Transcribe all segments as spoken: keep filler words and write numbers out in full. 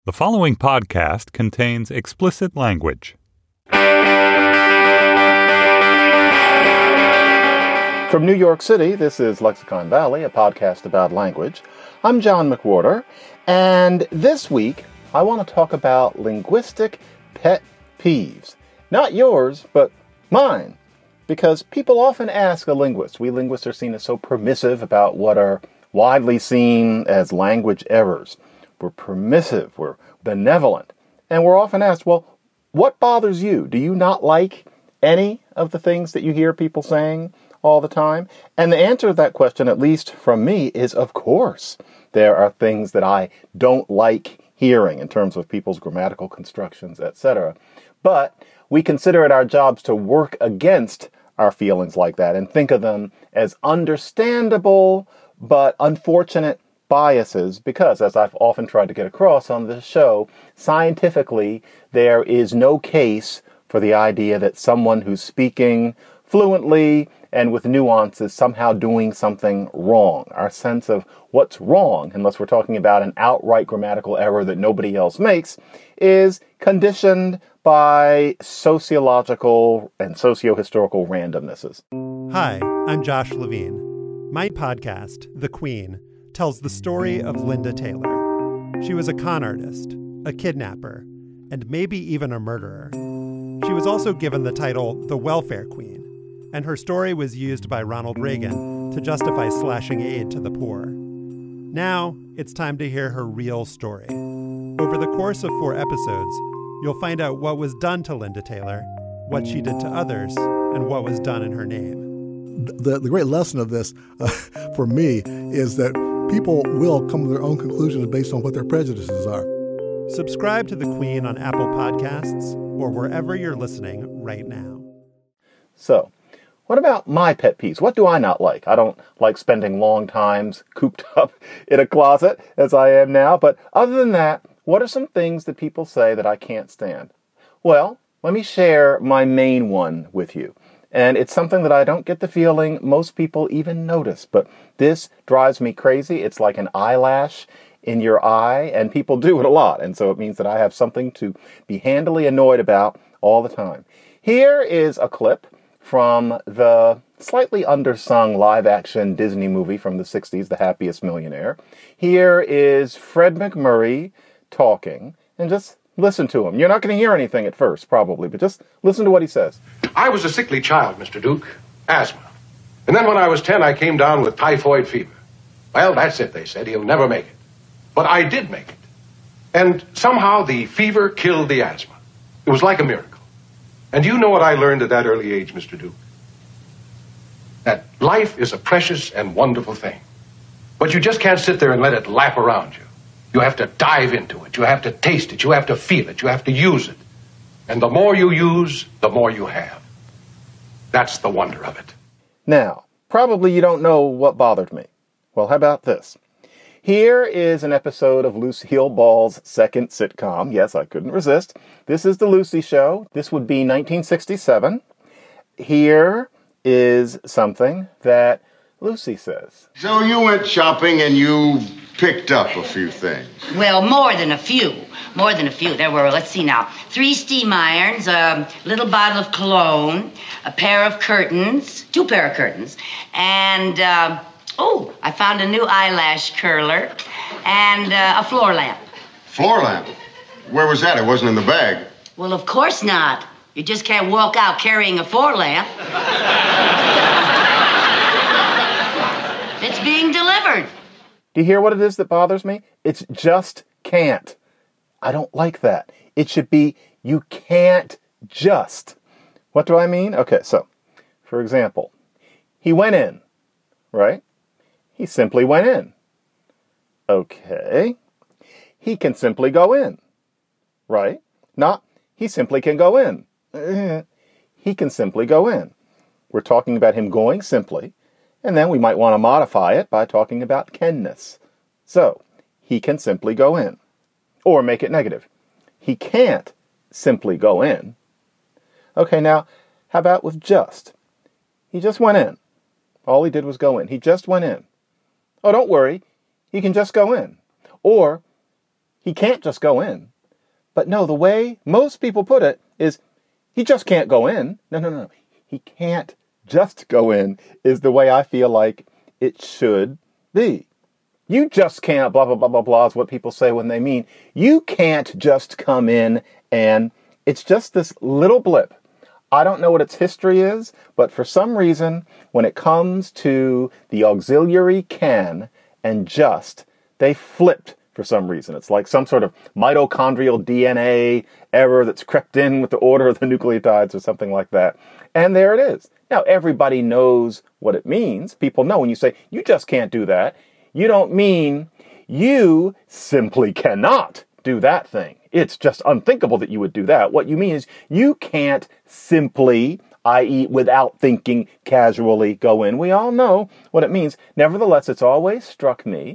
The following podcast contains explicit language. From New York City, this is Lexicon Valley, a podcast about language. I'm John McWhorter, and this week I want to talk about linguistic pet peeves. Not yours, but mine. Because people often ask a linguist. We linguists are seen as so permissive about what are widely seen as language errors. We're permissive, we're benevolent, and we're often asked, well, what bothers you? Do you not like any of the things that you hear people saying all the time? And the answer to that question, at least from me, is of course. There are things that I don't like hearing in terms of people's grammatical constructions, et cetera. But we consider it our jobs to work against our feelings like that and think of them as understandable but unfortunate biases, because, as I've often tried to get across on this show, scientifically, there is no case for the idea that someone who's speaking fluently and with nuance is somehow doing something wrong. Our sense of what's wrong, unless we're talking about an outright grammatical error that nobody else makes, is conditioned by sociological and socio-historical randomnesses. Hi, I'm Josh Levine. My podcast, The Queen, tells the story of Linda Taylor. She was a con artist, a kidnapper, and maybe even a murderer. She was also given the title the Welfare Queen, and her story was used by Ronald Reagan to justify slashing aid to the poor. Now, it's time to hear her real story. Over the course of four episodes, you'll find out what was done to Linda Taylor, what she did to others, and what was done in her name. The, the great lesson of this, uh, for me, is that people will come to their own conclusions based on what their prejudices are. Subscribe to The Queen on Apple Podcasts or wherever you're listening right now. So, what about my pet peeves? What do I not like? I don't like spending long times cooped up in a closet, as I am now. But other than that, what are some things that people say that I can't stand? Well, let me share my main one with you. And it's something that I don't get the feeling most people even notice. But this drives me crazy. It's like an eyelash in your eye, and people do it a lot. And so it means that I have something to be handily annoyed about all the time. Here is a clip from the slightly undersung live-action Disney movie from the sixties, The Happiest Millionaire. Here is Fred MacMurray talking, and just listen to him. You're not going to hear anything at first, probably, but just listen to what he says. I was a sickly child, Mister Duke. Asthma. And then when I was ten, I came down with typhoid fever. Well, that's it, they said. He'll never make it. But I did make it. And somehow the fever killed the asthma. It was like a miracle. And you know what I learned at that early age, Mister Duke? That life is a precious and wonderful thing. But you just can't sit there and let it lap around you. You have to dive into it. You have to taste it. You have to feel it. You have to use it. And the more you use, the more you have. That's the wonder of it. Now, probably you don't know what bothered me. Well, how about this? Here is an episode of Lucille Ball's second sitcom. Yes, I couldn't resist. This is The Lucy Show. This would be nineteen sixty-seven. Here is something that Lucy says. So you went shopping and you picked up a few things. Well, more than a few. More than a few. There were, let's see now, three steam irons, a little bottle of cologne, a pair of curtains, two pair of curtains, and, uh, oh, I found a new eyelash curler, and uh, a floor lamp. Floor lamp? Where was that? It wasn't in the bag. Well, of course not. You just can't walk out carrying a floor lamp. It's being delivered. Do you hear what it is that bothers me? It's just can't. I don't like that. It should be, you can't just. What do I mean? Okay, so, for example, he went in, right? He simply went in. Okay. He can simply go in, right? Not, he simply can go in. He can simply go in. We're talking about him going simply, and then we might want to modify it by talking about canness. So, he can simply go in. Or make it negative. He can't simply go in. Okay, now, how about with just? He just went in. All he did was go in. He just went in. Oh, don't worry. He can just go in. Or, he can't just go in. But no, the way most people put it is, he just can't go in. No, no, no. He can't just go in is the way I feel like it should be. You just can't, blah, blah, blah, blah, blah, is what people say when they mean. You can't just come in and it's just this little blip. I don't know what its history is, but for some reason, when it comes to the auxiliary can and just, they flipped for some reason. It's like some sort of mitochondrial D N A error that's crept in with the order of the nucleotides or something like that. And there it is. Now, everybody knows what it means. People know when you say, you just can't do that, you don't mean you simply cannot do that thing. It's just unthinkable that you would do that. What you mean is you can't simply, that is without thinking, casually go in. We all know what it means. Nevertheless, it's always struck me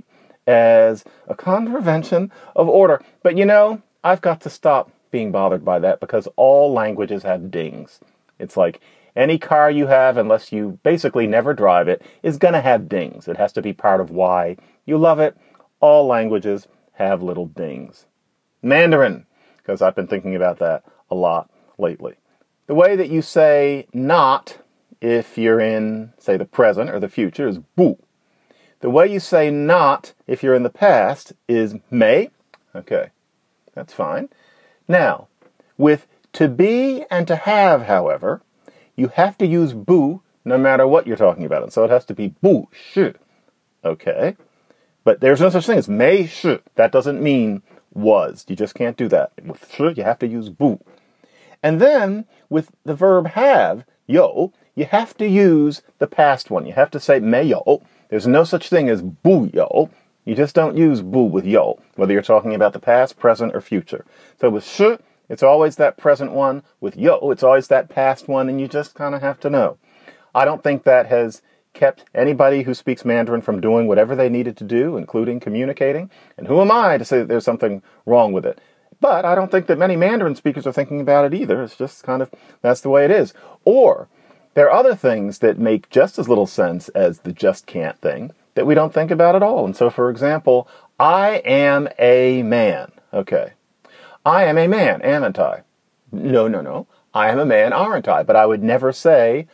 as a contravention of order. But you know, I've got to stop being bothered by that because all languages have dings. It's like any car you have, unless you basically never drive it, is going to have dings. It has to be part of why you love it. All languages have little dings. Mandarin, because I've been thinking about that a lot lately. The way that you say not if you're in, say, the present or the future is bu. The way you say not if you're in the past is may. Okay, that's fine. Now, with to be and to have, however, you have to use bu no matter what you're talking about. And so it has to be bu shi. Okay, but there's no such thing as may shi. That doesn't mean was. You just can't do that. With shi, you have to use bu. And then with the verb have, yo, you have to use the past one. You have to say may yo. There's no such thing as bu yo. You just don't use bu with yo, whether you're talking about the past, present, or future. So with shi, it's always that present one. With yo, it's always that past one, and you just kind of have to know. I don't think that has kept anybody who speaks Mandarin from doing whatever they needed to do, including communicating. And who am I to say that there's something wrong with it? But I don't think that many Mandarin speakers are thinking about it either. It's just kind of, that's the way it is. Or there are other things that make just as little sense as the just can't thing that we don't think about at all. And so, for example, I am a man. Okay. I am a man, aren't I? No, no, no. I am a man, aren't I? But I would never say,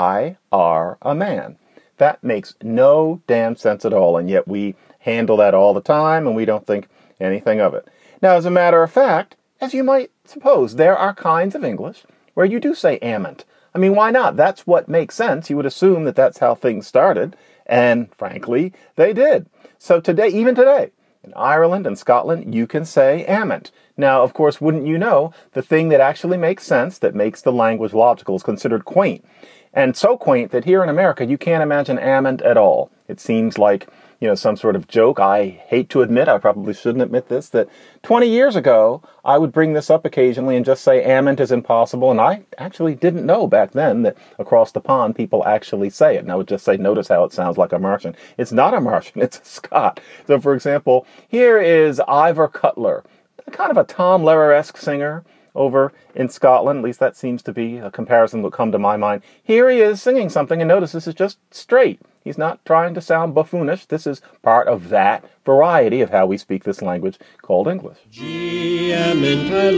I are a man. That makes no damn sense at all, and yet we handle that all the time, and we don't think anything of it. Now, as a matter of fact, as you might suppose, there are kinds of English where you do say amn't. I mean, why not? That's what makes sense. You would assume that that's how things started, and frankly, they did. So today, even today, in Ireland and Scotland, you can say amn't. Now, of course, wouldn't you know, the thing that actually makes sense, that makes the language logical, is considered quaint. And so quaint that here in America, you can't imagine amn't at all. It seems like, you know, some sort of joke. I hate to admit, I probably shouldn't admit this, that twenty years ago, I would bring this up occasionally and just say amn't is impossible. And I actually didn't know back then that across the pond, people actually say it. And I would just say, notice how it sounds like a Martian. It's not a Martian, it's a Scot. So, for example, here is Ivor Cutler, kind of a Tom Lehrer-esque singer over in Scotland. At least that seems to be a comparison that will come to my mind. Here he is singing something, and notice this is just straight. He's not trying to sound buffoonish. This is part of that variety of how we speak this language called English. Gee, I'm ain't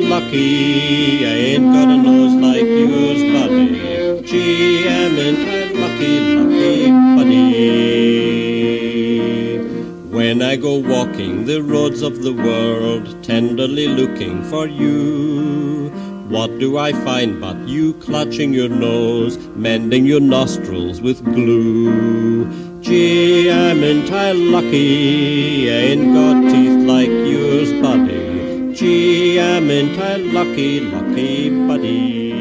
lucky. I ain't got a nose like yours, buddy. Gee, I'm ain't lucky, lucky, buddy. When I go walking the roads of the world, tenderly looking for you, what do I find but you clutching your nose, mending your nostrils with glue? Gee, I'm ain't lucky, I ain't got teeth like yours, buddy. Gee, I'm ain't lucky, lucky, buddy.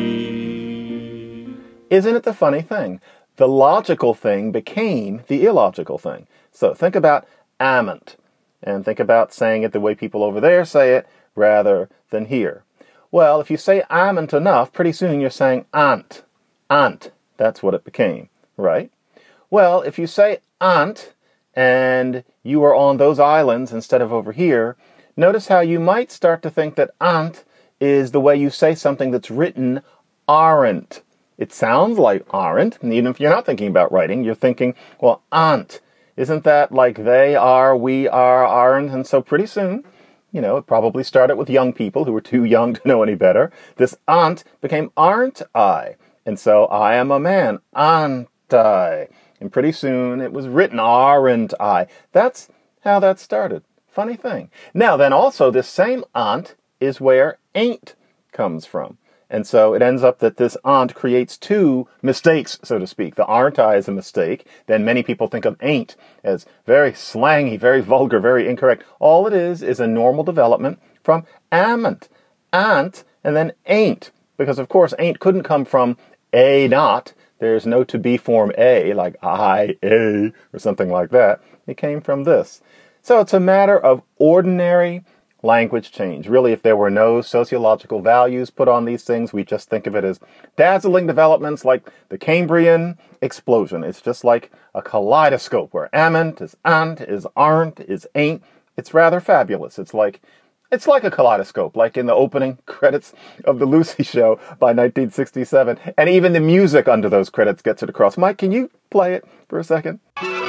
Isn't it the funny thing? The logical thing became the illogical thing. So think about amn't, and think about saying it the way people over there say it rather than here. Well, if you say amn't enough, pretty soon you're saying aunt. Aunt. That's what it became, right? Well, if you say aunt and you are on those islands instead of over here, notice how you might start to think that aunt is the way you say something that's written aren't. It sounds like aren't, and even if you're not thinking about writing, you're thinking, well, aunt. Isn't that like they are, we are, aren't? And so pretty soon You know, it probably started with young people who were too young to know any better. This aunt became aren't I. And so I am a man, aren't I? And pretty soon it was written, aren't I? That's how that started. Funny thing. Now then also this same aunt is where ain't comes from. And so it ends up that this aunt creates two mistakes, so to speak. The aren't I is a mistake. Then many people think of ain't as very slangy, very vulgar, very incorrect. All it is is a normal development from amn't, aunt, and then ain't. Because, of course, ain't couldn't come from a not. There's no to be form a, like I, a, or something like that. It came from this. So it's a matter of ordinary language change. Really, if there were no sociological values put on these things, we just think of it as dazzling developments like the Cambrian explosion. It's just like a kaleidoscope where amn't is ant, is aren't, is ain't. It's rather fabulous. It's like it's like a kaleidoscope, like in the opening credits of The Lucy Show by nineteen sixty-seven. And even the music under those credits gets it across. Mike, can you play it for a second?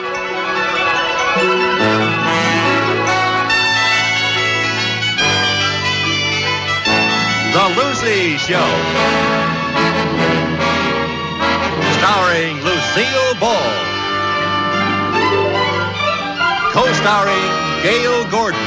The Lucy Show, starring Lucille Ball, co-starring Gail Gordon.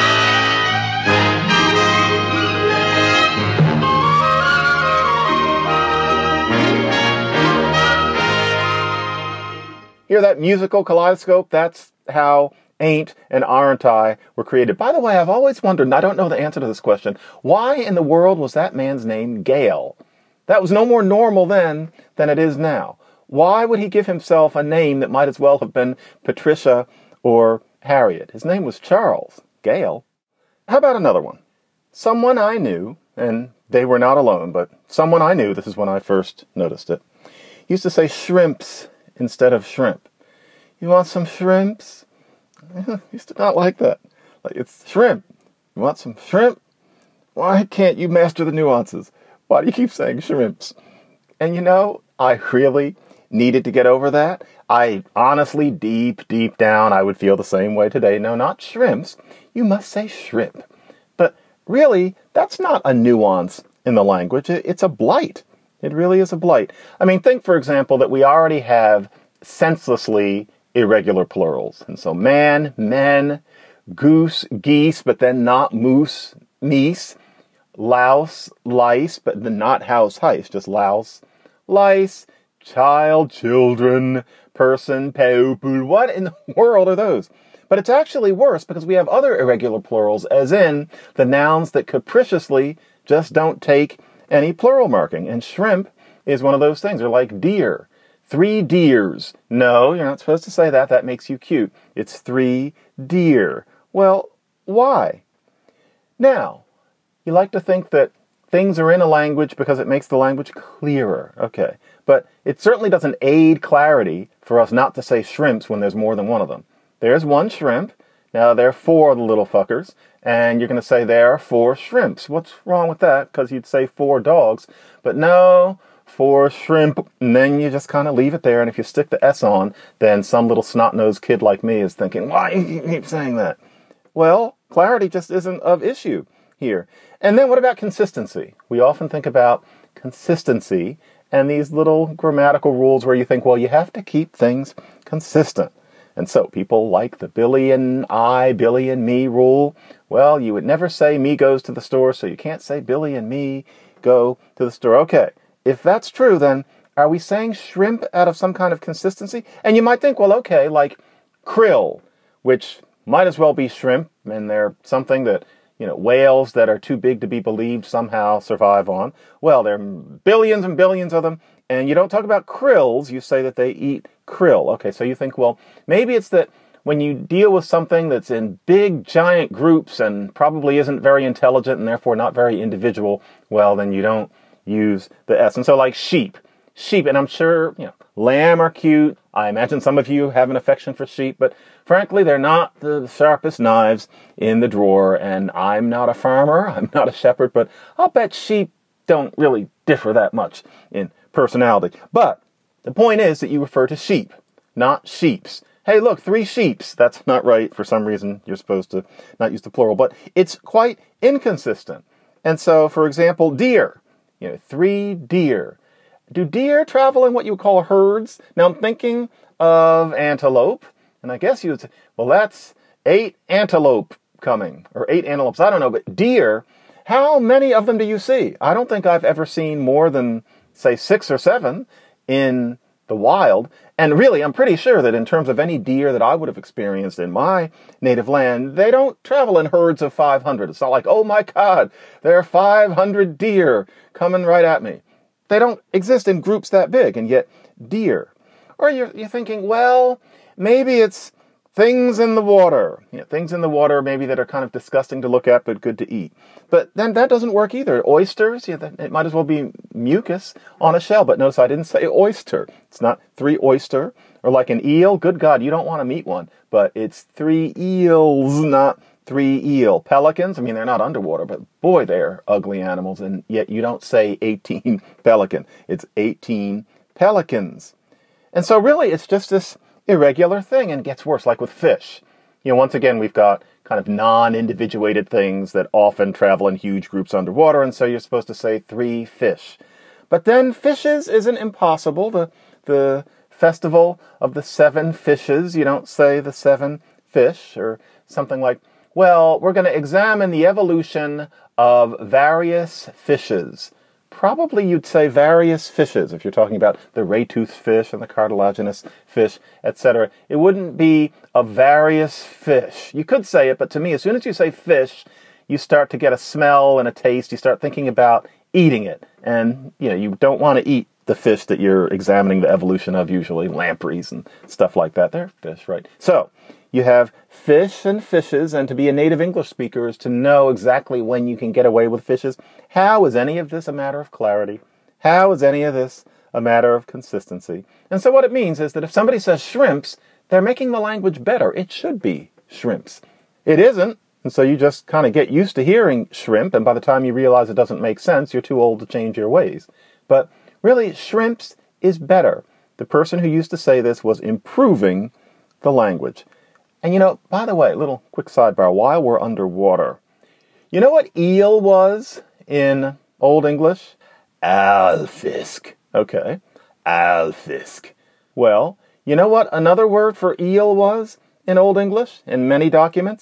Hear that musical kaleidoscope? That's how ain't and aren't I were created. By the way, I've always wondered, and I don't know the answer to this question, why in the world was that man's name Gale? That was no more normal then than it is now. Why would he give himself a name that might as well have been Patricia or Harriet? His name was Charles. Gale. How about another one? Someone I knew, and they were not alone, but someone I knew, this is when I first noticed it, used to say shrimps instead of shrimp. You want some shrimps? Used to not like that. Like, it's shrimp. You want some shrimp? Why can't you master the nuances? Why do you keep saying shrimps? And you know, I really needed to get over that. I honestly, deep, deep down, I would feel the same way today. No, not shrimps. You must say shrimp. But really, that's not a nuance in the language. It's a blight. It really is a blight. I mean, think, for example, that we already have senselessly irregular plurals. And so man, men, goose, geese, but then not moose, meese, louse, lice, but then not house, heist, just louse, lice, child, children, person, people. What in the world are those? But it's actually worse because we have other irregular plurals, as in the nouns that capriciously just don't take any plural marking. And shrimp is one of those things. They're like deer. Three deers. No, you're not supposed to say that. That makes you cute. It's three deer. Well, why? Now, you like to think that things are in a language because it makes the language clearer. Okay. But it certainly doesn't aid clarity for us not to say shrimps when there's more than one of them. There's one shrimp. Now, there are four of the little fuckers. And you're going to say there are four shrimps. What's wrong with that? Because you'd say four dogs. But no, four shrimp. And then you just kind of leave it there. And if you stick the S on, then some little snot-nosed kid like me is thinking, why do you keep saying that? Well, clarity just isn't of issue here. And then what about consistency? We often think about consistency and these little grammatical rules where you think, well, you have to keep things consistent. And so people like the Billy and I, Billy and me rule. Well, you would never say me goes to the store, so you can't say Billy and me go to the store. Okay, if that's true, then are we saying shrimp out of some kind of consistency? And you might think, well, okay, like krill, which might as well be shrimp, and they're something that, you know, whales that are too big to be believed somehow survive on. Well, there are billions and billions of them, and you don't talk about krills, you say that they eat krill. Okay, so you think, well, maybe it's that when you deal with something that's in big, giant groups and probably isn't very intelligent and therefore not very individual, well, then you don't use the S. And so like sheep, sheep, and I'm sure, you know, lamb are cute. I imagine some of you have an affection for sheep, but frankly, they're not the sharpest knives in the drawer, and I'm not a farmer, I'm not a shepherd, but I'll bet sheep don't really differ that much in personality. But the point is that you refer to sheep, not sheeps. hey, look, three sheeps. That's not right. For some reason, you're supposed to not use the plural, but it's quite inconsistent. And so, for example, deer, you know, three deer. Do deer travel in what you would call herds? Now I'm thinking of antelope, and I guess you would say, well, that's eight antelope coming, or eight antelopes. I don't know, but deer, how many of them do you see? I don't think I've ever seen more than, say, six or seven in the wild. And really, I'm pretty sure that in terms of any deer that I would have experienced in my native land, they don't travel in herds of five hundred. It's not like, oh my God, there are five hundred deer coming right at me. They don't exist in groups that big, and yet deer. Or you're, you're thinking, well, maybe it's things in the water. You know, things in the water maybe that are kind of disgusting to look at, but good to eat. But then that doesn't work either. Oysters, yeah, it might as well be mucus on a shell. But notice I didn't say oyster. It's not three oyster. Or like an eel. Good God, you don't want to meet one. But it's three eels, not three eel. Pelicans, I mean, they're not underwater, but boy, they're ugly animals. And yet you don't say eighteen pelican. It's eighteen pelicans. And so really, it's just this irregular thing, and it gets worse, like with fish. You know, once again, we've got kind of non-individuated things that often travel in huge groups underwater, and so you're supposed to say three fish. But then fishes isn't impossible. The, the festival of the seven fishes, you don't say the seven fish, or something like, well, we're going to examine the evolution of various fishes. Probably you'd say various fishes if you're talking about the ray-toothed fish and the cartilaginous fish, et cetera. It wouldn't be a various fish. You could say it, but to me, as soon as you say fish, you start to get a smell and a taste. You start thinking about eating it. And, you know, you don't want to eat the fish that you're examining the evolution of, usually lampreys and stuff like that. They're fish, right? So you have fish and fishes, and to be a native English speaker is to know exactly when you can get away with fishes. How is any of this a matter of clarity? How is any of this a matter of consistency? And so what it means is that if somebody says shrimps, they're making the language better. It should be shrimps. It isn't, and so you just kind of get used to hearing shrimp, and by the time you realize it doesn't make sense, you're too old to change your ways. But really, shrimps is better. The person who used to say this was improving the language. And you know, by the way, little quick sidebar, while we're underwater, you know what eel was in Old English? Alfisk. Okay, alfisk. Well, you know what another word for eel was in Old English in many documents?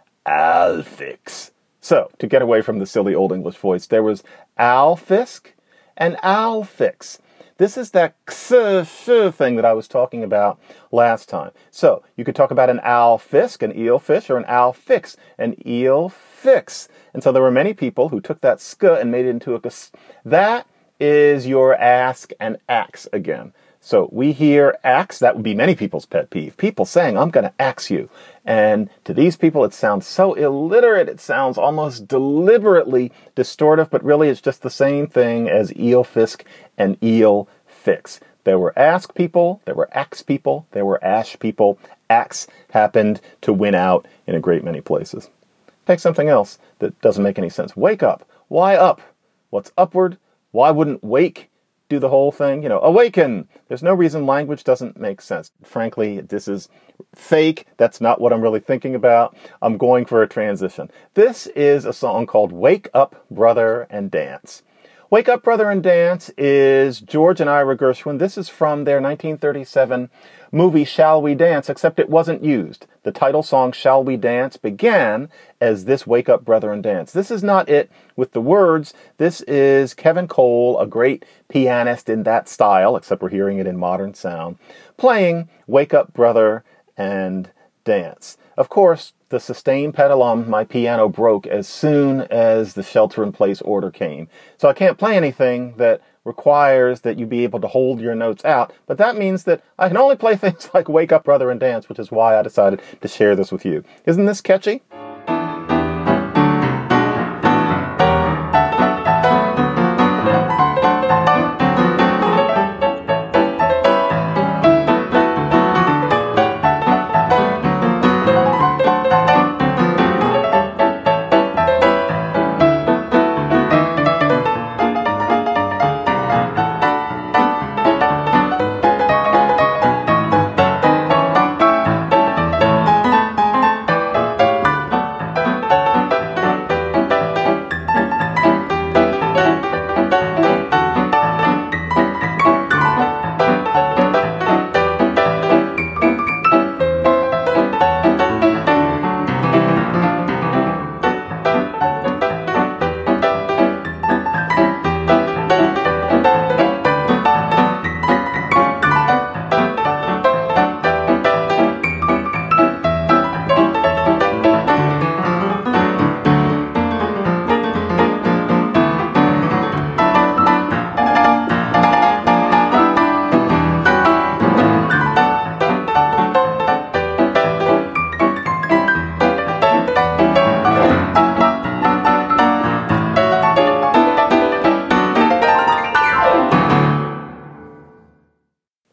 Alfix. So, to get away from the silly Old English voice, there was alfisk and alfix. This is that x thing that I was talking about last time. So you could talk about an alfisk, an eelfish, or an alfix, an eelfix. And so there were many people who took that sk and made it into a ks. That is your ask and ax again. So we hear ax, that would be many people's pet peeve. People saying, I'm going to ax you. And to these people, it sounds so illiterate. It sounds almost deliberately distortive, but really it's just the same thing as eelfisk and eelfix. There were ask people, there were ax people, there were ash people. Ax happened to win out in a great many places. Take something else that doesn't make any sense. Wake up. Why up? What's upward? Why wouldn't wake do the whole thing? You know, awaken. There's no reason language doesn't make sense. Frankly, this is fake. That's not what I'm really thinking about. I'm going for a transition. This is a song called Wake Up, Brother, and Dance. Wake Up, Brother, and Dance is George and Ira Gershwin. This is from their nineteen thirty-seven movie Shall We Dance, except it wasn't used. The title song Shall We Dance began as this Wake Up, Brother, and Dance. This is not it with the words. This is Kevin Cole, a great pianist in that style, except we're hearing it in modern sound, playing Wake Up, Brother, and Dance. Of course, the sustain pedal on my piano broke as soon as the shelter-in-place order came. So I can't play anything that requires that you be able to hold your notes out. But that means that I can only play things like Wake Up, Brother, and Dance, which is why I decided to share this with you. Isn't this catchy?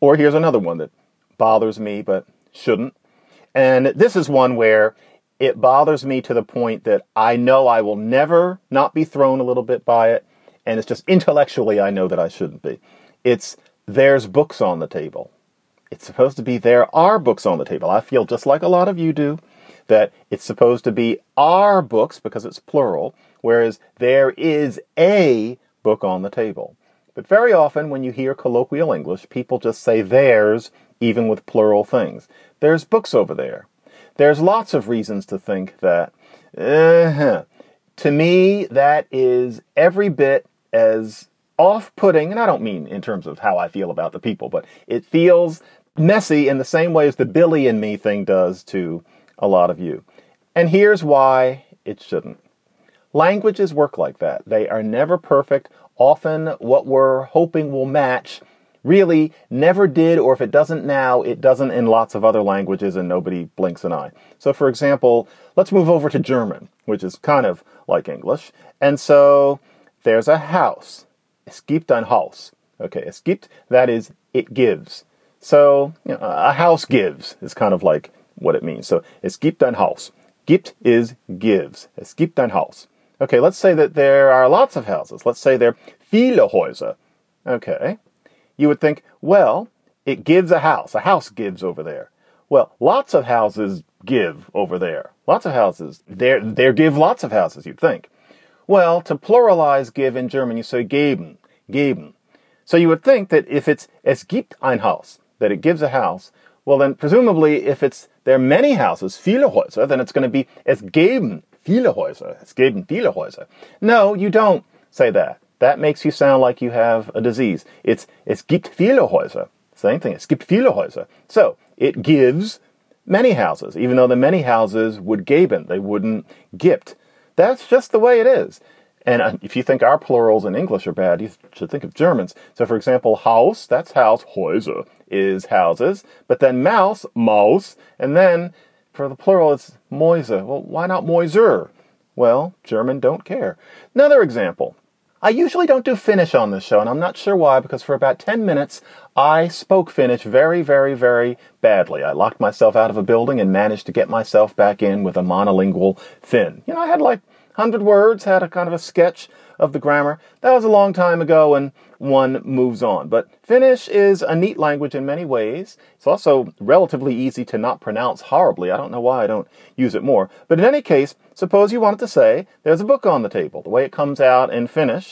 Or here's another one that bothers me but shouldn't. And this is one where it bothers me to the point that I know I will never not be thrown a little bit by it. And it's just intellectually I know that I shouldn't be. It's there's books on the table. It's supposed to be there are books on the table. I feel just like a lot of you do that it's supposed to be our books because it's plural, whereas there is a book on the table. But very often when you hear colloquial English, people just say theirs, even with plural things. There's books over there. There's lots of reasons to think that. Uh-huh. To me, that is every bit as off-putting, and I don't mean in terms of how I feel about the people, but it feels messy in the same way as the Billy and me thing does to a lot of you. And here's why it shouldn't. Languages work like that. They are never perfect. Often what we're hoping will match really never did, or if it doesn't now, it doesn't in lots of other languages and nobody blinks an eye. So for example, let's move over to German, which is kind of like English. And so there's a house. Es gibt ein Haus. Okay, es gibt, that is, it gives. So, you know, a house gives is kind of like what it means. So, es gibt ein Haus. Gibt is gives. Es gibt ein Haus. Okay, let's say that there are lots of houses. Let's say there are viele Häuser. Okay. You would think, well, it gives a house. A house gives over there. Well, lots of houses give over there. Lots of houses. There, there give lots of houses, you'd think. Well, to pluralize give in German, you say geben. Geben. So you would think that if it's es gibt ein Haus, that it gives a house, well then presumably if it's there are many houses, viele Häuser, then it's going to be es geben viele Häuser. Es geben viele Häuser. No, you don't say that. That makes you sound like you have a disease. It's es gibt viele Häuser. Same thing. Es gibt viele Häuser. So it gives many houses, even though the many houses would geben. They wouldn't gibt. That's just the way it is. And if you think our plurals in English are bad, you should think of Germans. So, for example, Haus, that's house. Häuser is houses. But then Maus, Maus. And then for the plural, it's Mäuse. Well, why not Mäuser? Well, German don't care. Another example. I usually don't do Finnish on this show, and I'm not sure why, because for about ten minutes, I spoke Finnish very, very, very badly. I locked myself out of a building and managed to get myself back in with a monolingual Finn. You know, I had like one hundred words, had a kind of a sketch of the grammar. That was a long time ago, and one moves on. But Finnish is a neat language in many ways. It's also relatively easy to not pronounce horribly. I don't know why I don't use it more. But in any case, suppose you wanted to say, there's a book on the table. The way it comes out in Finnish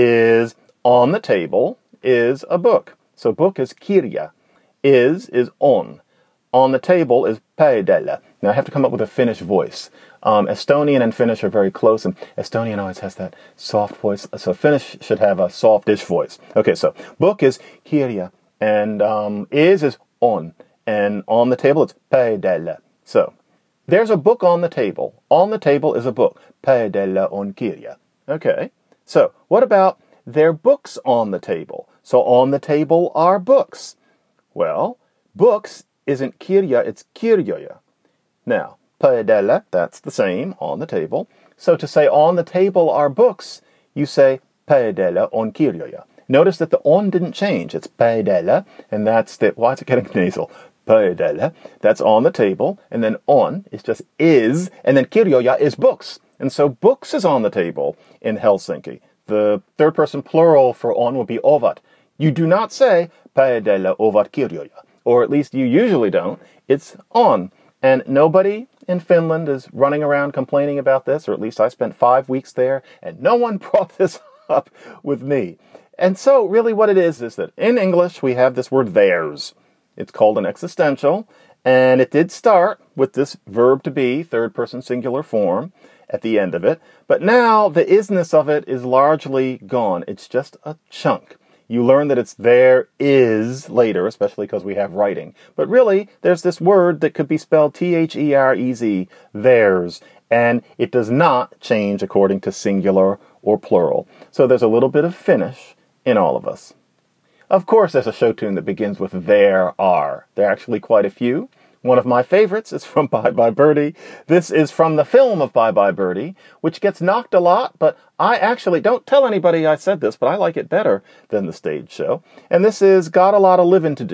is on the table is a book. So book is kirja. Is is on. On the table is pöydällä. Now I have to come up with a Finnish voice. Um, Estonian and Finnish are very close, and Estonian always has that soft voice. So Finnish should have a softish voice. Okay, so book is kirja, and um, is is on, and on the table it's pöydällä. So there's a book on the table. On the table is a book. Pöydällä on kirja. Okay, so what about there are books on the table? So on the table are books. Well, books isn't kirja, it's kirjoja. Now, pöydällä, that's the same, on the table. So to say on the table are books, you say pöydällä on kirjoja. Notice that the on didn't change. It's pöydällä, and that's the, why is it getting nasal? Pöydällä, that's on the table, and then on is just is, and then kirjoja is books. And so books is on the table in Helsinki. The third person plural for on will be ovat. You do not say pöydällä ovat kirjoja, or at least you usually don't. It's on. And nobody in Finland is running around complaining about this, or at least I spent five weeks there, and no one brought this up with me. And so really what it is is that in English we have this word theirs. It's called an existential, and it did start with this verb to be, third person singular form, at the end of it. But now the isness of it is largely gone. It's just a chunk. You learn that it's there is later, especially because we have writing. But really, there's this word that could be spelled T H E R E Z, theirs, and it does not change according to singular or plural. So there's a little bit of Finnish in all of us. Of course, there's a show tune that begins with there are. There are actually quite a few. One of my favorites is from Bye Bye Birdie. This is from the film of Bye Bye Birdie, which gets knocked a lot, but I actually, don't tell anybody I said this, but I like it better than the stage show. And this is Got a Lot of Living to Do.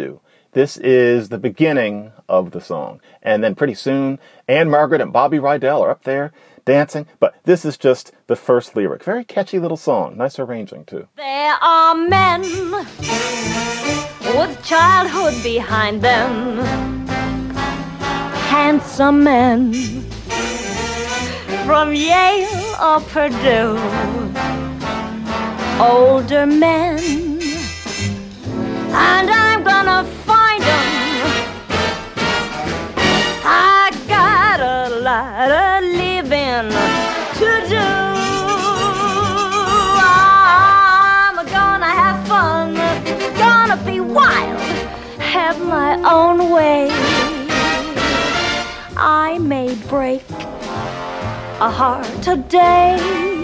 This is the beginning of the song. And then pretty soon, Anne Margaret and Bobby Rydell are up there dancing. But this is just the first lyric. Very catchy little song. Nice arranging, too. There are men with childhood behind them, handsome men from Yale or Purdue, older men, and I'm gonna find them. I got a lot of living to do. I'm gonna have fun, gonna be wild, have my own way. I may break a heart today.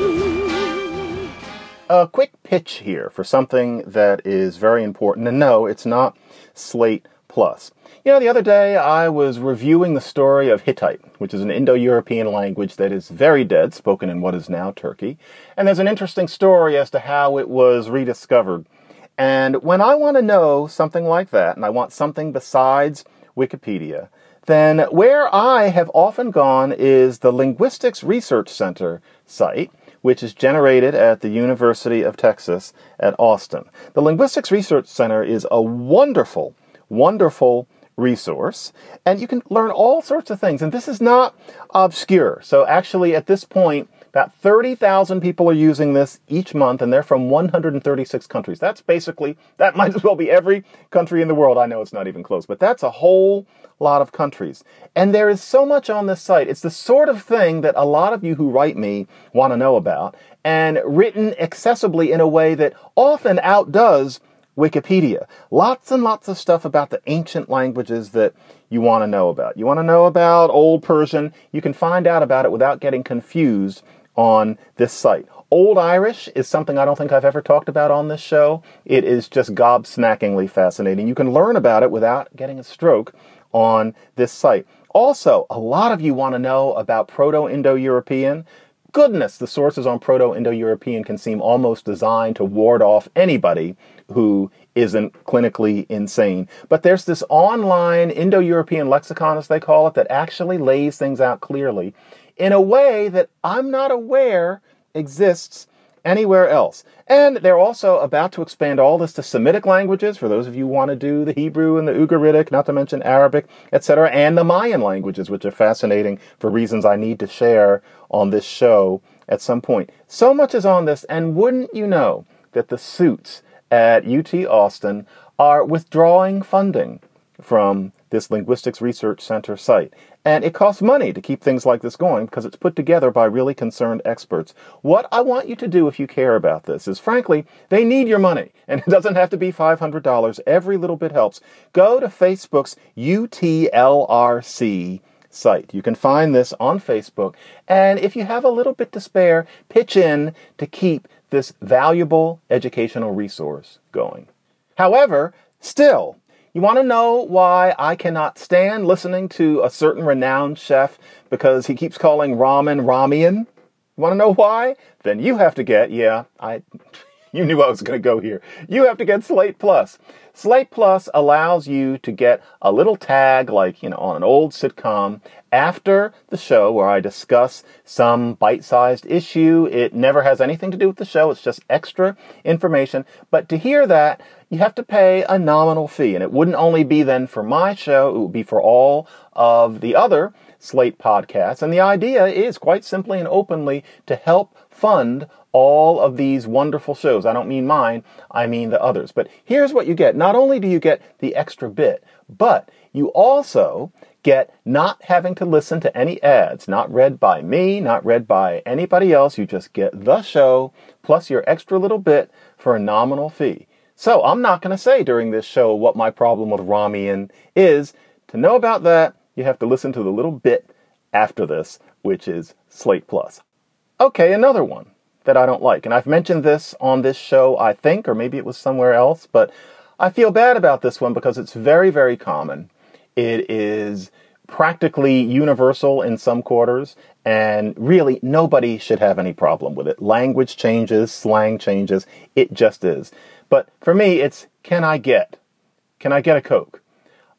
A quick pitch here for something that is very important. And no, it's not Slate Plus. You know, the other day I was reviewing the story of Hittite, which is an Indo-European language that is very dead, spoken in what is now Turkey. And there's an interesting story as to how it was rediscovered. And when I want to know something like that, and I want something besides Wikipedia, then where I have often gone is the Linguistics Research Center site, which is generated at the University of Texas at Austin. The Linguistics Research Center is a wonderful, wonderful resource, and you can learn all sorts of things. And this is not obscure. So actually, at this point, about thirty thousand people are using this each month, and they're from one hundred thirty-six countries. That's basically, that might as well be every country in the world. I know it's not even close, but that's a whole lot of countries. And there is so much on this site. It's the sort of thing that a lot of you who write me want to know about, and written accessibly in a way that often outdoes Wikipedia. Lots and lots of stuff about the ancient languages that you want to know about. You want to know about Old Persian, you can find out about it without getting confused on this site. Old Irish is something I don't think I've ever talked about on this show. It is just gobsmackingly fascinating. You can learn about it without getting a stroke on this site. Also, a lot of you want to know about Proto-Indo-European. Goodness, the sources on Proto-Indo-European can seem almost designed to ward off anybody who isn't clinically insane. But there's this online Indo-European lexicon, as they call it, that actually lays things out clearly in a way that I'm not aware exists anywhere else. And they're also about to expand all this to Semitic languages, for those of you who want to do the Hebrew and the Ugaritic, not to mention Arabic, et cetera, and the Mayan languages, which are fascinating for reasons I need to share on this show at some point. So much is on this, and wouldn't you know that the suits at U T Austin are withdrawing funding from this Linguistics Research Center site. And it costs money to keep things like this going because it's put together by really concerned experts. What I want you to do if you care about this is, frankly, they need your money. And it doesn't have to be five hundred dollars. Every little bit helps. Go to Facebook's U T L R C site. You can find this on Facebook. And if you have a little bit to spare, pitch in to keep this valuable educational resource going. However, still, you want to know why I cannot stand listening to a certain renowned chef because he keeps calling ramen Ramian? You want to know why? Then you have to get, yeah, I, you knew I was going to go here. You have to get Slate Plus. Slate Plus allows you to get a little tag, like, you know, on an old sitcom, after the show where I discuss some bite-sized issue. It never has anything to do with the show. It's just extra information. But to hear that, you have to pay a nominal fee. And it wouldn't only be then for my show. It would be for all of the other Slate podcasts. And the idea is quite simply and openly to help fund all of these wonderful shows. I don't mean mine, I mean the others. But here's what you get. Not only do you get the extra bit, but you also get not having to listen to any ads, not read by me, not read by anybody else. You just get the show plus your extra little bit for a nominal fee. So I'm not going to say during this show what my problem with Ramian is. To know about that, you have to listen to the little bit after this, which is Slate Plus. Okay, another one that I don't like. And I've mentioned this on this show, I think, or maybe it was somewhere else, but I feel bad about this one because it's very, very common. It is practically universal in some quarters, and really nobody should have any problem with it. Language changes, slang changes, it just is. But for me, it's, can I get? Can I get a Coke?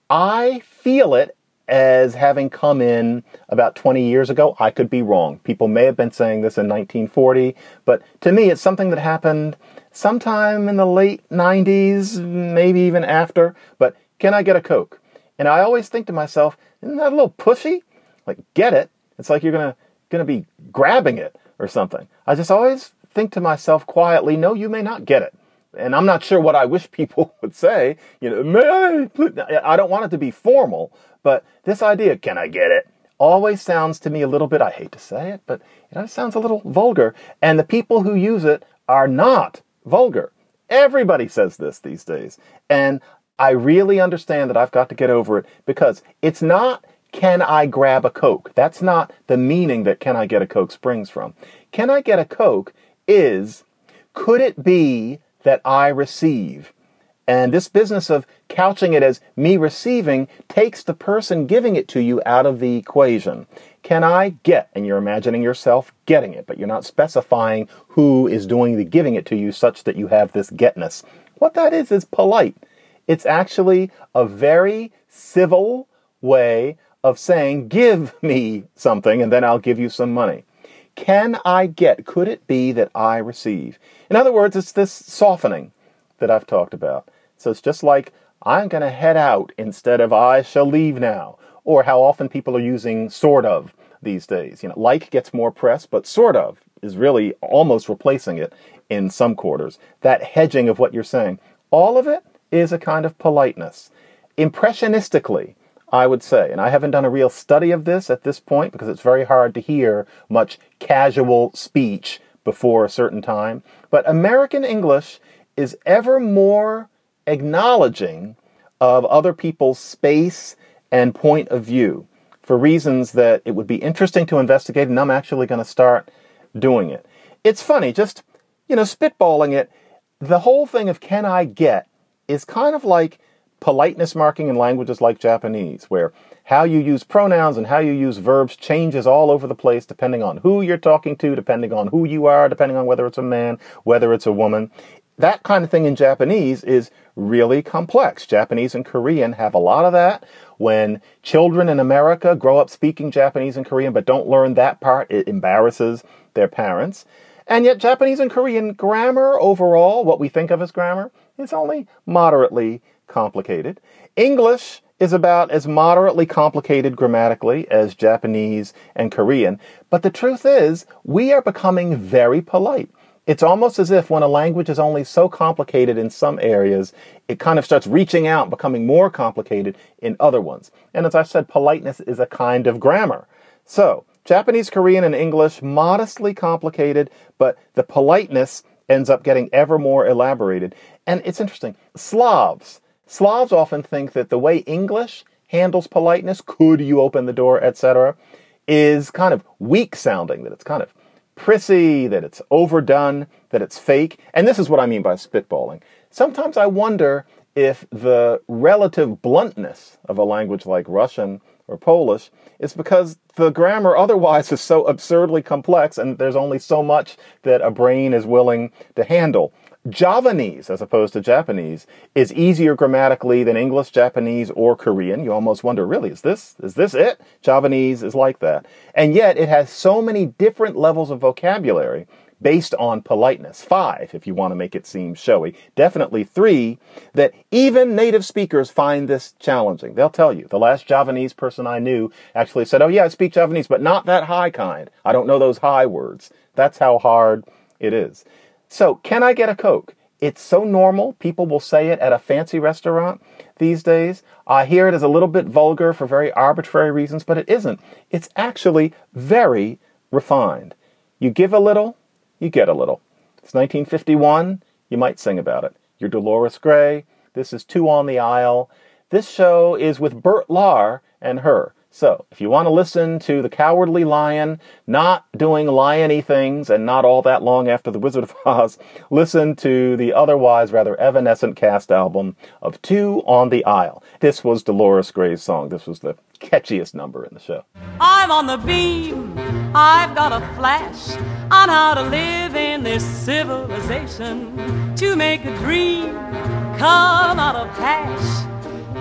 I feel it as having come in about twenty years ago. I could be wrong. People may have been saying this in nineteen forty, but to me, it's something that happened sometime in the late nineties, maybe even after. But can I get a Coke? And I always think to myself, isn't that a little pushy? Like, get it. It's like you're gonna gonna be grabbing it or something. I just always think to myself quietly, no, you may not get it. And I'm not sure what I wish people would say. You know, may I? Please? I don't want it to be formal, but this idea, can I get it, always sounds to me a little bit, I hate to say it, but it always sounds a little vulgar. And the people who use it are not vulgar. Everybody says this these days. And I really understand that I've got to get over it, because it's not, can I grab a Coke? That's not the meaning that can I get a Coke springs from. Can I get a Coke is, could it be that I receive? And this business of couching it as me receiving takes the person giving it to you out of the equation. Can I get? And you're imagining yourself getting it, but you're not specifying who is doing the giving it to you such that you have this getness. What that is, is polite. It's actually a very civil way of saying, give me something and then I'll give you some money. Can I get? Could it be that I receive? In other words, it's this softening that I've talked about. So it's just like, I'm going to head out instead of I shall leave now. Or how often people are using sort of these days. You know, like gets more press, but sort of is really almost replacing it in some quarters. That hedging of what you're saying. All of it is a kind of politeness. Impressionistically, I would say, and I haven't done a real study of this at this point because it's very hard to hear much casual speech before a certain time, but American English is ever more acknowledging of other people's space and point of view for reasons that it would be interesting to investigate, and I'm actually going to start doing it. It's funny, just, you know, spitballing it, the whole thing of can I get is kind of like politeness marking in languages like Japanese, where how you use pronouns and how you use verbs changes all over the place depending on who you're talking to, depending on who you are, depending on whether it's a man, whether it's a woman. That kind of thing in Japanese is really complex. Japanese and Korean have a lot of that. When children in America grow up speaking Japanese and Korean but don't learn that part, it embarrasses their parents. And yet Japanese and Korean grammar overall, what we think of as grammar, is only moderately complicated. English is about as moderately complicated grammatically as Japanese and Korean. But the truth is, we are becoming very polite. It's almost as if when a language is only so complicated in some areas, it kind of starts reaching out, becoming more complicated in other ones. And as I've said, politeness is a kind of grammar. So Japanese, Korean, and English, modestly complicated, but the politeness ends up getting ever more elaborated. And it's interesting. Slavs. Slavs often think that the way English handles politeness, could you open the door, et cetera, is kind of weak sounding, that it's kind of prissy, that it's overdone, that it's fake. And this is what I mean by spitballing. Sometimes I wonder if the relative bluntness of a language like Russian or Polish is because the grammar otherwise is so absurdly complex and there's only so much that a brain is willing to handle. Javanese, as opposed to Japanese, is easier grammatically than English, Japanese, or Korean. You almost wonder, really, is this is this it? Javanese is like that. And yet it has so many different levels of vocabulary based on politeness. Five, if you want to make it seem showy. Definitely three, that even native speakers find this challenging. They'll tell you. The last Javanese person I knew actually said, oh yeah, I speak Javanese, but not that high kind. I don't know those high words. That's how hard it is. So, can I get a Coke? It's so normal. People will say it at a fancy restaurant these days. I hear it as a little bit vulgar for very arbitrary reasons, but it isn't. It's actually very refined. You give a little, you get a little. It's nineteen fifty-one. You might sing about it. You're Dolores Gray. This is Two on the Aisle. This show is with Bert Lahr and her. So, if you want to listen to the Cowardly Lion, not doing lion-y things and not all that long after The Wizard of Oz, listen to the otherwise rather evanescent cast album of Two on the Aisle. This was Dolores Gray's song. This was the catchiest number in the show. I'm on the beam. I've got a flash on how to live in this civilization, to make a dream come out of hash.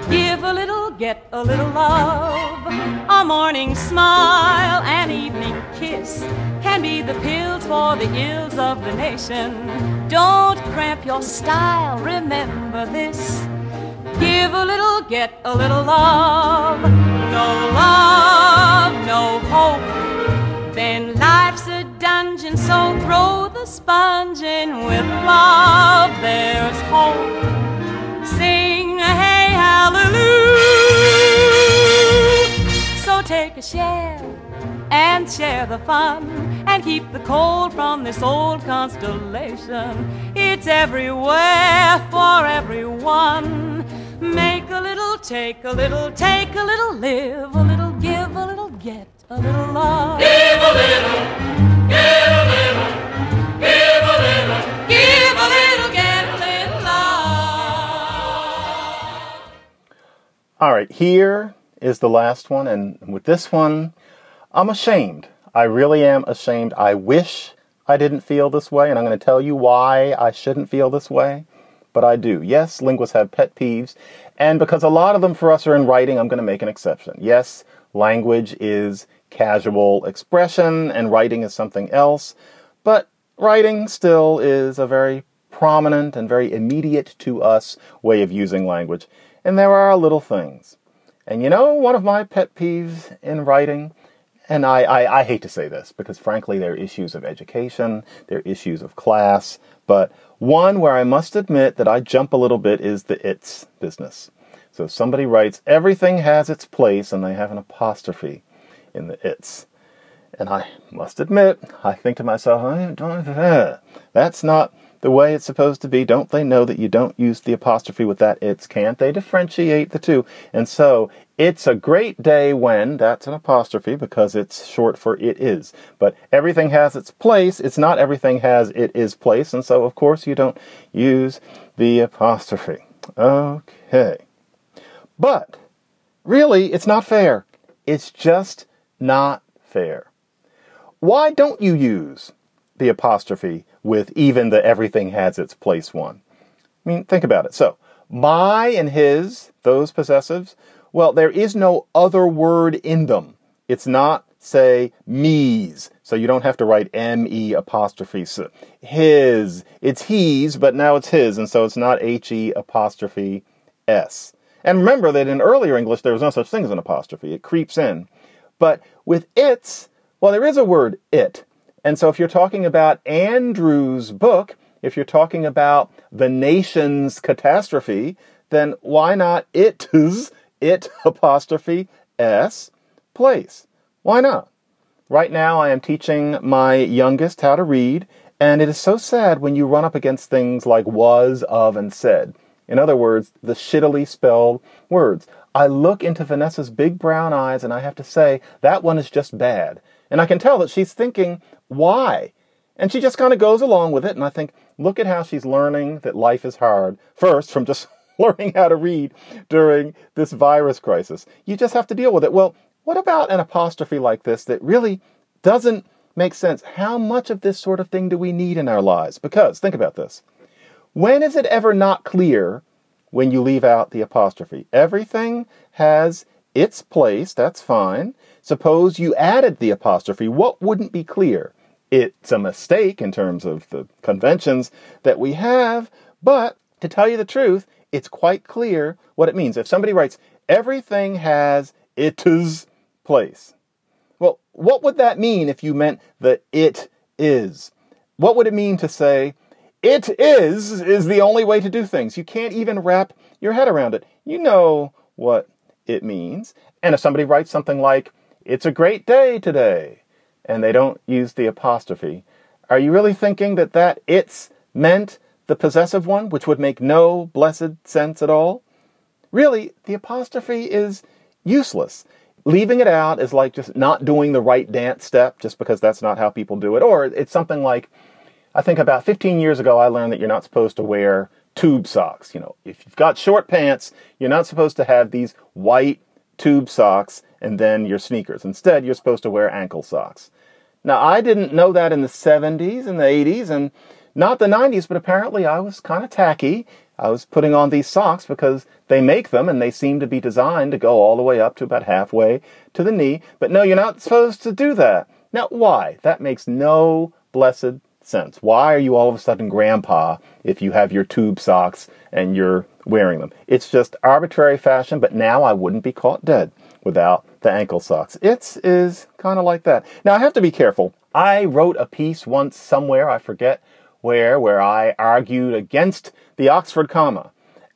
Give a little, get a little love. A morning smile, an evening kiss can be the pills for the ills of the nation. Don't cramp your style, remember this. Give a little, get a little love. No love, no hope, then life's a dungeon, so throw the sponge in. With love there's hope. Sing hey hallelujah. So take a share and share the fun, and keep the cold from this old constellation. It's everywhere for everyone. Make a little, take a little, take a little, live a little, give a little, get a little love. Give a little, give a little, give a little, give a little, get a little love. All right, here is the last one, and with this one, I'm ashamed. I really am ashamed. I wish I didn't feel this way, and I'm going to tell you why I shouldn't feel this way, but I do. Yes, linguists have pet peeves, and because a lot of them for us are in writing, I'm going to make an exception. Yes, language is casual expression, and writing is something else, but writing still is a very prominent and very immediate to us way of using language, and there are little things. And you know, one of my pet peeves in writing, and I, I, I hate to say this because frankly there are issues of education, there are issues of class, but one where I must admit that I jump a little bit is the it's business. So somebody writes, everything has its place, and they have an apostrophe in the it's. And I must admit, I think to myself, that's not the way it's supposed to be. Don't they know that you don't use the apostrophe with that it's? Can't they differentiate the two? And so it's a great day when, that's an apostrophe because it's short for it is. But everything has its place. It's not everything has it is place. And so, of course, you don't use the apostrophe. Okay. But really, it's not fair. It's just not fair. Why don't you use the apostrophe with even the everything has its place one? I mean, think about it. So, my and his, those possessives, well, there is no other word in them. It's not, say, me's. So you don't have to write M-E apostrophe. So his. It's he's, but now it's his. And so it's not H-E apostrophe S. And remember that in earlier English, there was no such thing as an apostrophe. It creeps in. But with it's, well, there is a word it. And so if you're talking about Andrew's book, if you're talking about the nation's catastrophe, then why not it's, it apostrophe S place? Why not? Right now I am teaching my youngest how to read, and it is so sad when you run up against things like was, of, and said. In other words, the shittily spelled words. I look into Vanessa's big brown eyes and I have to say, that one is just bad. And I can tell that she's thinking, why? And she just kind of goes along with it. And I think, look at how she's learning that life is hard. First, from just learning how to read during this virus crisis. You just have to deal with it. Well, what about an apostrophe like this that really doesn't make sense? How much of this sort of thing do we need in our lives? Because, think about this. When is it ever not clear when you leave out the apostrophe? Everything has its place. That's fine. Suppose you added the apostrophe. What wouldn't be clear? It's a mistake in terms of the conventions that we have. But to tell you the truth, it's quite clear what it means. If somebody writes, everything has its place. Well, what would that mean if you meant the it is? What would it mean to say, it is, is the only way to do things? You can't even wrap your head around it. You know what it means. And if somebody writes something like, it's a great day today, and they don't use the apostrophe, are you really thinking that that it's meant the possessive one, which would make no blessed sense at all? Really, the apostrophe is useless. Leaving it out is like just not doing the right dance step just because that's not how people do it. Or it's something like, I think about fifteen years ago, I learned that you're not supposed to wear tube socks. You know, if you've got short pants, you're not supposed to have these white tube socks and then your sneakers. Instead, you're supposed to wear ankle socks. Now, I didn't know that in the seventies and the eighties and not the nineties, but apparently I was kind of tacky I was putting on these socks because they make them and they seem to be designed to go all the way up to about halfway to the knee. But no, you're not supposed to do that. Now, why? That makes no blessed sense. Why are you all of a sudden grandpa if you have your tube socks and you're wearing them? It's just arbitrary fashion, but now I wouldn't be caught dead without the ankle socks. It is kind of like that. Now, I have to be careful. I wrote a piece once somewhere, I forget where, where I argued against the Oxford comma.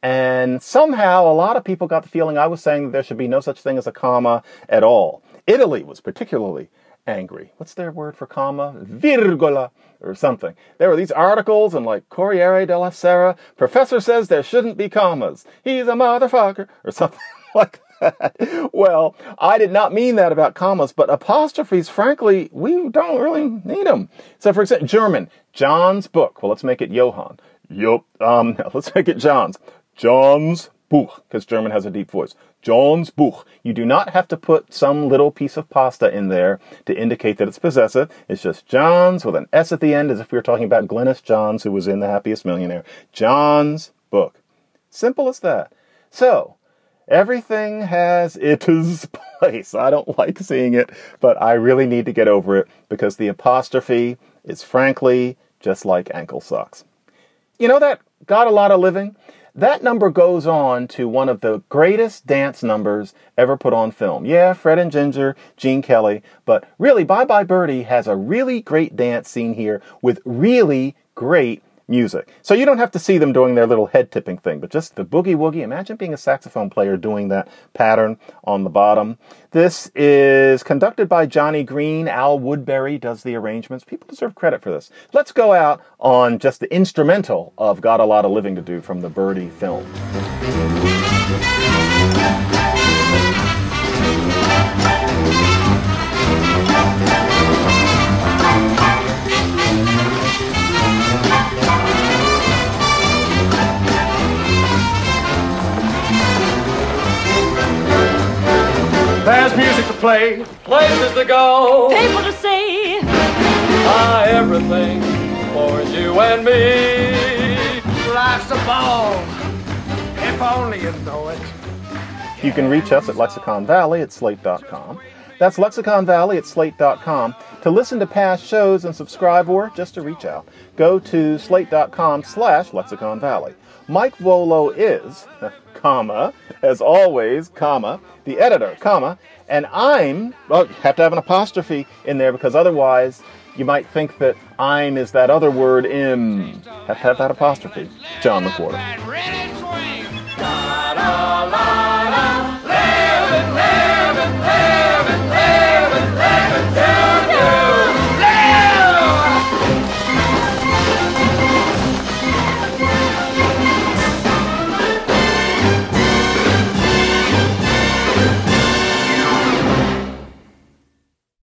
And somehow a lot of people got the feeling I was saying that there should be no such thing as a comma at all. Italy was particularly angry. What's their word for comma? Virgola or something. There were these articles in like Corriere della Sera. Professor says there shouldn't be commas. He's a motherfucker or something like that. Well, I did not mean that about commas, but apostrophes, frankly, we don't really need them. So for example, German, John's book. Well, let's make it Johann. Yup. Um, no, let's make it John's. John's Buch, because German has a deep voice. John's Buch. You do not have to put some little piece of pasta in there to indicate that it's possessive. It's just John's with an S at the end, as if we were talking about Glynis Johns, who was in The Happiest Millionaire. John's Book. Simple as that. So, everything has its place. I don't like seeing it, but I really need to get over it because the apostrophe is frankly just like ankle socks. You know that Got a Lot of Living? That number goes on to one of the greatest dance numbers ever put on film. Yeah, Fred and Ginger, Gene Kelly, but really, Bye Bye Birdie has a really great dance scene here with really great music. So you don't have to see them doing their little head tipping thing, but just the boogie woogie. Imagine being a saxophone player doing that pattern on the bottom. This is conducted by Johnny Green. Al Woodbury does the arrangements. People deserve credit for this. Let's go out on just the instrumental of Got a Lot of Living to Do from the Birdie film. There's music to play, places to go, people to see, ah, everything for you and me. Life's a ball, if only you know it. You can reach us at Lexicon Valley at slate dot com. That's Lexicon Valley at slate dot com. To listen to past shows and subscribe or just to reach out, go to slate dot com slash Lexicon Valley. Mike Volo is, comma, as always, comma, the editor, comma, and I'm, well, have to have an apostrophe in there because otherwise you might think that I'm is that other word, im. Have to have that apostrophe. John McWhorter. La, la, la.